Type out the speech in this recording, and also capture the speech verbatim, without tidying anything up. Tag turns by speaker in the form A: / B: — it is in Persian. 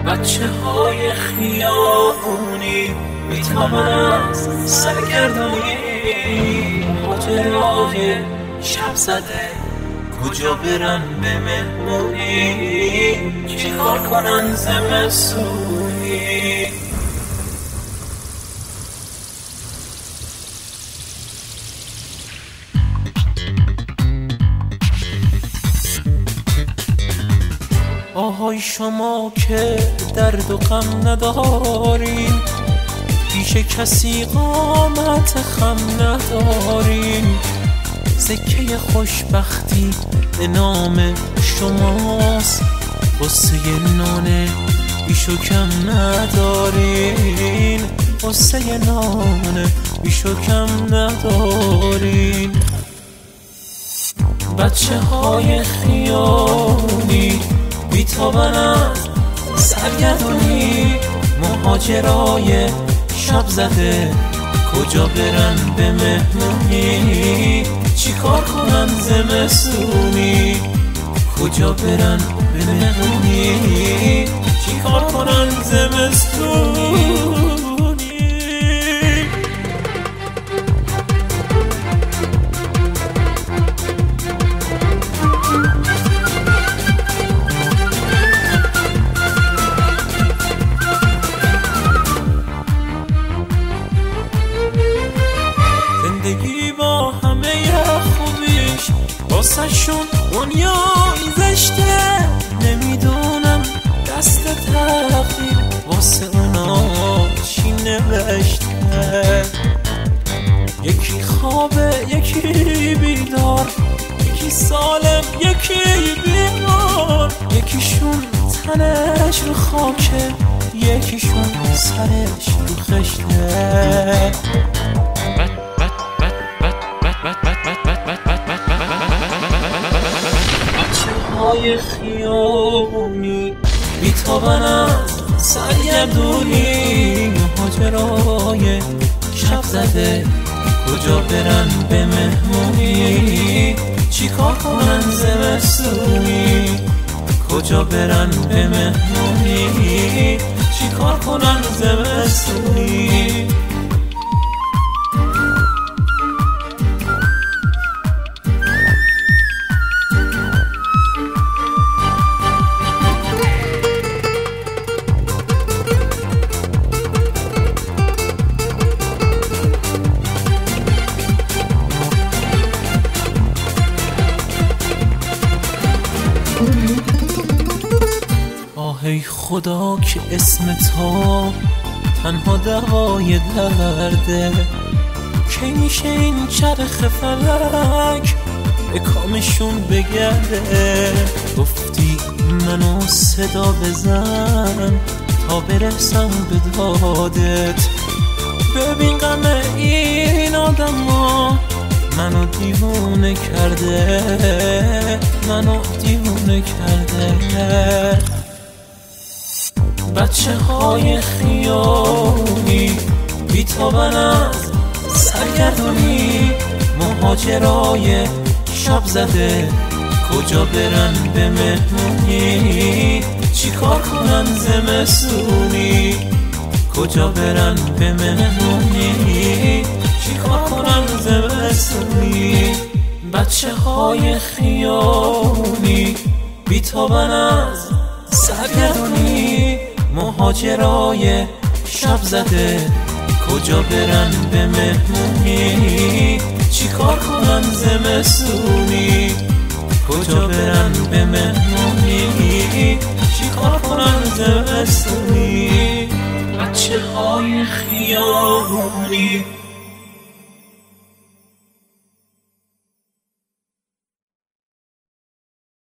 A: بچه های خیابونی میتابن از سرگردونی، ماجرای شب زده کجا برن به مهمونی، چی کار کنن زمستونی. آهای شما که درد و غم ندارین، پیش کسی قامت خم ندارین، سکه خوشبختی به نام شماست، قصه نان بیش و کم ندارین، قصه نان بیش و کم ندارین. بچه های خیابونی بیتابن از سرگردونی، مهاجرای شب زده کجا برن به مهمونی، چی کار کنن زمستونی، کجا برن به مهمونی، چی کار کنن زمستونی. زندگی با همه خوبیش واسه شون دنیای زشته، نمیدونم دست تقدیر واسه اونا چی نوشته. یکی خوابه یکی بیدار، یکی سالم یکی بیمار، یکیشون تنش رو خاکه یکیشون سرش رو خشته. بچه های خیابونی بیتابن از سرگردونی، مهاجرای شب زده کجا برن به مهمونی، چی کار کنن زمستونی، کجا برن به مهمونی، چی کار کنن زمستونی. ای خدا که اسم تو تنها دوای درده، که میشه این چرخ فلک به کامشون بگرده. گفتی منو صدا بزن تا برسم به دادت، ببین غم این آدم ها منو دیوونه کرده، منو دیوونه کرده. بچه های خیابونی بیتابن از سرگردونی، مهاجرای شب زده کجا برن به مهمونی، چی کار کنن زمستونی، کجا برن به مهمونی، چی کار کنن زمستونی. بچه های خیابونی بیتابن از سرگردونی، مهاجرای شب زده کجا برن به مهمونی، چی کار کنن زمستونی، کجا برن به مهمونی، چی کار کنن زمستونی. بچه های خیابونی